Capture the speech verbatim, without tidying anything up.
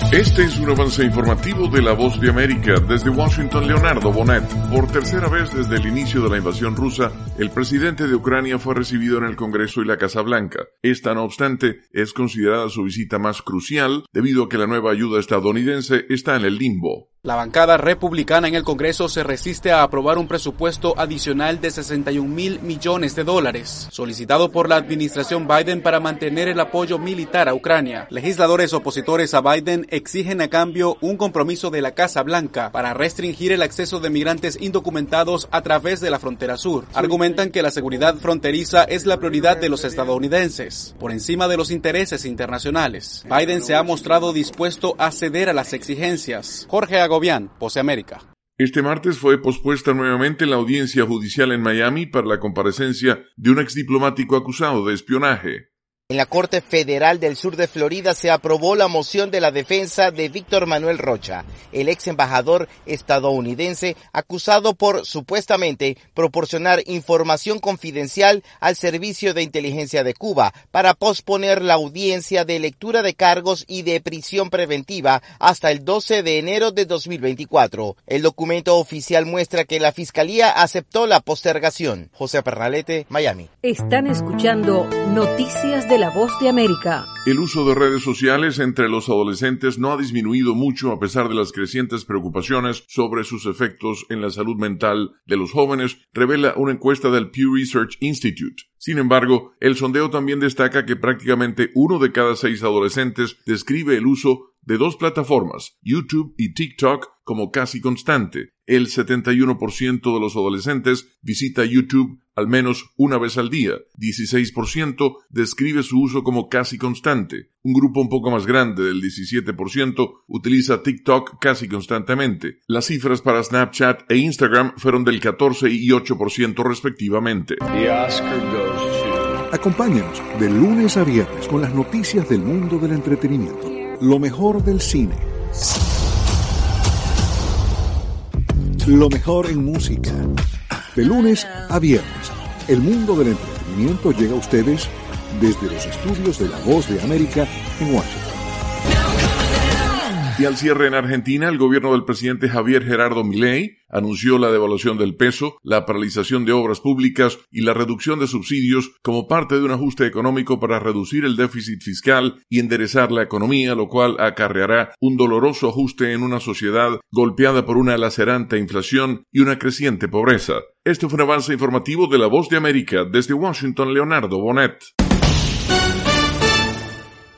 Este es un avance informativo de La Voz de América. Desde Washington, Leonardo Bonet. Por tercera vez desde el inicio de la invasión rusa, el presidente de Ucrania fue recibido en el Congreso y la Casa Blanca. Esta, no obstante, es considerada su visita más crucial debido a que la nueva ayuda estadounidense está en el limbo. La bancada republicana en el Congreso se resiste a aprobar un presupuesto adicional de sesenta y un mil millones de dólares, solicitado por la administración Biden para mantener el apoyo militar a Ucrania. Legisladores opositores a Biden exigen a cambio un compromiso de la Casa Blanca para restringir el acceso de migrantes indocumentados a través de la frontera sur. Argumentan que la seguridad fronteriza es la prioridad de los estadounidenses, por encima de los intereses internacionales. Biden se ha mostrado dispuesto a ceder a las exigencias. Jorge Agobián, Voz de América. Este martes fue pospuesta nuevamente la audiencia judicial en Miami para la comparecencia de un exdiplomático acusado de espionaje. En la Corte Federal del Sur de Florida se aprobó la moción de la defensa de Víctor Manuel Rocha, el ex embajador estadounidense acusado por supuestamente proporcionar información confidencial al Servicio de Inteligencia de Cuba para posponer la audiencia de lectura de cargos y de prisión preventiva hasta el doce de enero de dos mil veinticuatro. El documento oficial muestra que la Fiscalía aceptó la postergación. José Pernalete, Miami. Están escuchando Noticias de La Voz de América. El uso de redes sociales entre los adolescentes no ha disminuido mucho a pesar de las crecientes preocupaciones sobre sus efectos en la salud mental de los jóvenes, revela una encuesta del Pew Research Institute. Sin embargo, el sondeo también destaca que prácticamente uno de cada seis adolescentes describe el uso de dos plataformas, YouTube y TikTok, como casi constante. El setenta y uno por ciento de los adolescentes visita YouTube al menos una vez al día. dieciséis por ciento describe su uso como casi constante. Un grupo un poco más grande, del diecisiete por ciento, utiliza TikTok casi constantemente. Las cifras para Snapchat e Instagram fueron del catorce y ocho por ciento respectivamente. The Oscar goes to... Acompáñanos de lunes a viernes con las noticias del mundo del entretenimiento. Lo mejor del cine. Lo mejor en música. De lunes a viernes, el mundo del entretenimiento llega a ustedes desde los estudios de La Voz de América en Washington. Y al cierre en Argentina, el gobierno del presidente Javier Gerardo Milei anunció la devaluación del peso, la paralización de obras públicas y la reducción de subsidios como parte de un ajuste económico para reducir el déficit fiscal y enderezar la economía, lo cual acarreará un doloroso ajuste en una sociedad golpeada por una lacerante inflación y una creciente pobreza. Este fue un avance informativo de La Voz de América. Desde Washington, Leonardo Bonet.